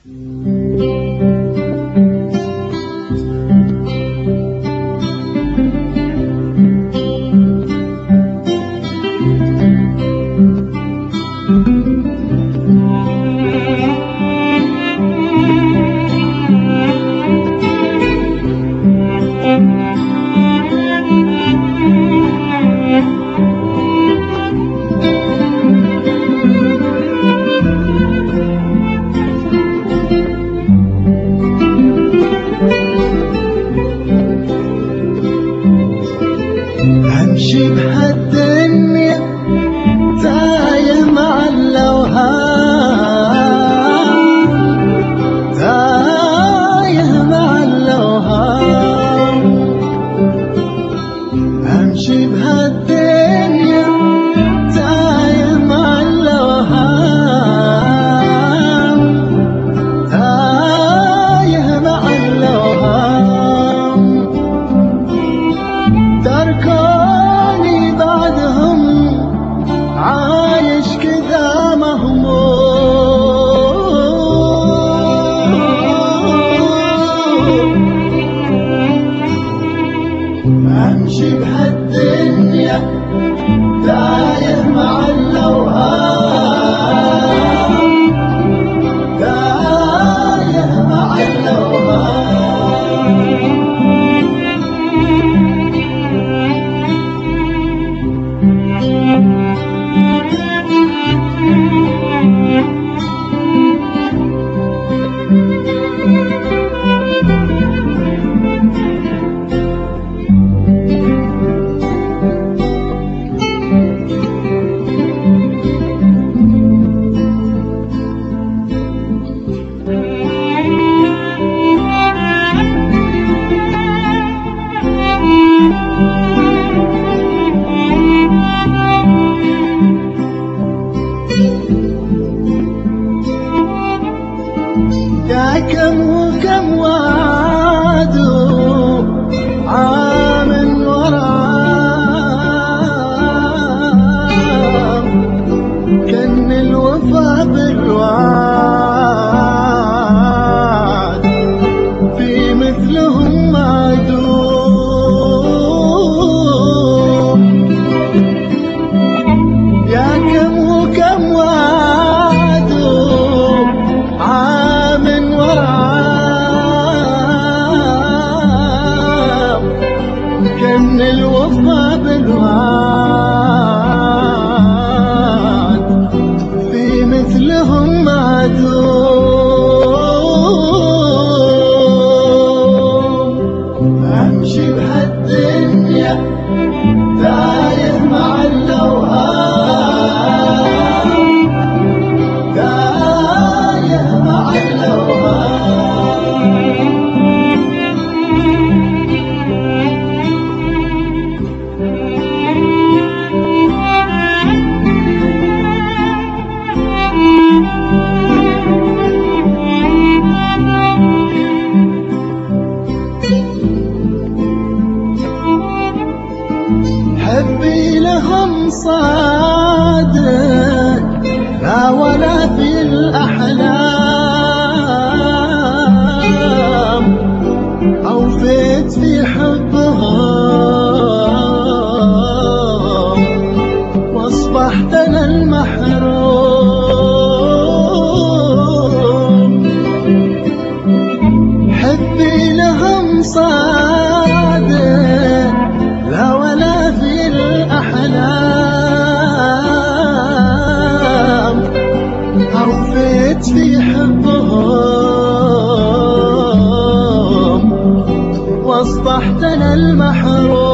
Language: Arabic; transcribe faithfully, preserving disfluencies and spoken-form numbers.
امشي بهالدنيا تايه مع الاوهام، تايه مع الاوهام. امشي بهالدنيا تايه مع الاوهام، تايه مع الاوهام. تركوني بعدهم عايش كذا مهموم. امشي بهالدنيا تايه مع الاوهام، تايه مع الاوهام. يا كم وكم وعدوا عام ورا عام، كان الوفا بالوعد في مثلهم معدوم. يا كم وكم وعدوا عام كان الوفا بالوعد في مثلهم معدوم. امشي بهالدنيا تايه مع الاوهام، تايه مع الاوهام. حبي لهم صادق لا ولا في الأحلام، أوفيت في حبهم واصبحت أنا المحروم. حبي لهم صادق لا ولا في الأحلام، أوفيت في حبهم واصبحت أنا المحروم.